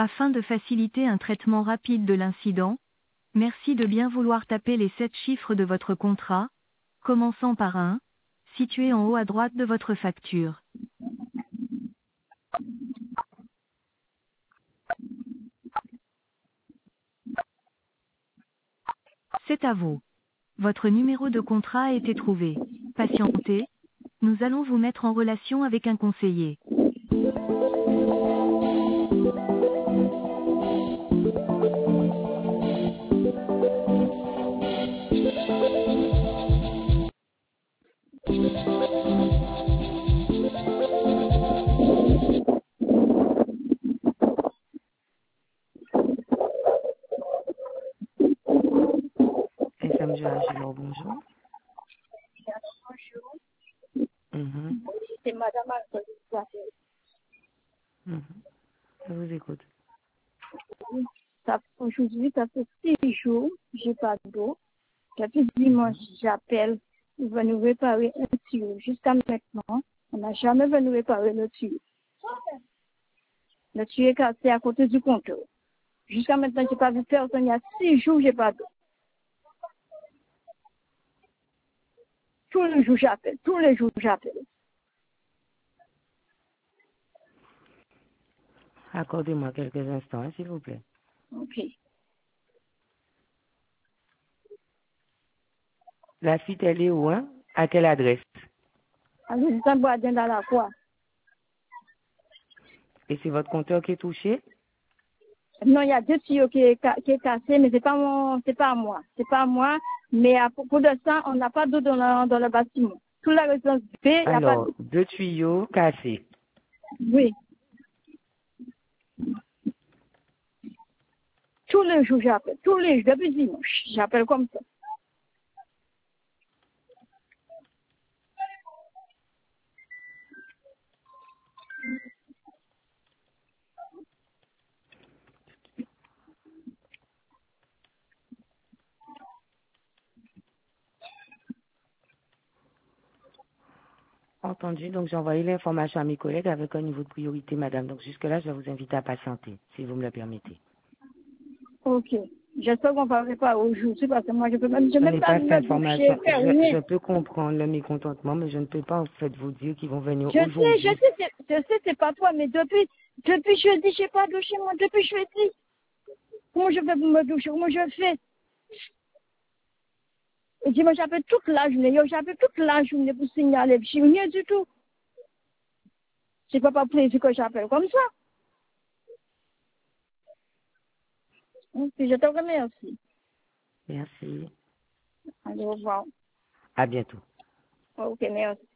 Afin de faciliter un traitement rapide de l'incident, merci de bien vouloir taper les 7 chiffres de votre contrat, commençant par 1, situé en haut à droite de votre facture. C'est à vous. Votre numéro de contrat a été trouvé. Patientez, nous allons vous mettre en relation avec un conseiller. SMG Agilor, bonjour. Bonjour, Mhm, c'est Madame Alpha. mhm. Je vous écoute. Aujourd'hui, ça fait 6 jours, j'ai pas d'eau. Depuis dimanche, j'appelle, ils vont nous réparer un tuyau. Jusqu'à maintenant, on n'a jamais venu réparer le tuyau. Le tuyau est cassé à côté du compteur. Jusqu'à maintenant, j'ai pas vu personne. Il y a 6 jours, j'ai pas d'eau. Tous les jours, j'appelle. Tous les jours, j'appelle. Accordez-moi quelques instants, hein, s'il vous plaît. OK. La suite, elle est où, hein? À quelle adresse? Alors, je suis bois dans la croix. Et c'est votre compteur qui est touché? Non, il y a 2 tuyaux qui est cassé, mais c'est pas moi. C'est pas moi. Mais à propos de ça, on n'a pas d'eau dans le bâtiment. Toute la résidence B, il n'y a pas Alors, d'eau. 2 tuyaux cassés. Oui. Tous les jours, j'appelle. Tous les jours, depuis dimanche, j'appelle comme ça. Entendu. Donc, j'ai envoyé l'information à mes collègues avec un niveau de priorité, madame. Donc, jusque-là, je vais vous inviter à patienter, si vous me le permettez. OK. J'espère qu'on va réparer aujourd'hui parce que moi, je Je même n'ai pas pas cette me doucher, information. faire rien. Je peux comprendre le mécontentement, mais je ne peux pas, en fait, vous dire qu'ils vont venir Je aujourd'hui. sais, c'est pas toi, mais depuis jeudi, j'ai pas douché, moi, depuis jeudi. Comment je fais pour me doucher? Comment je fais? Et dimanche, j'appelle toute la journée. J'appelle toute la journée pour signaler. Je suis rien du tout. C'est pas plaisir que j'appelle comme ça. Puis je te remercie. Merci. Allez, au revoir. À bientôt. OK, merci.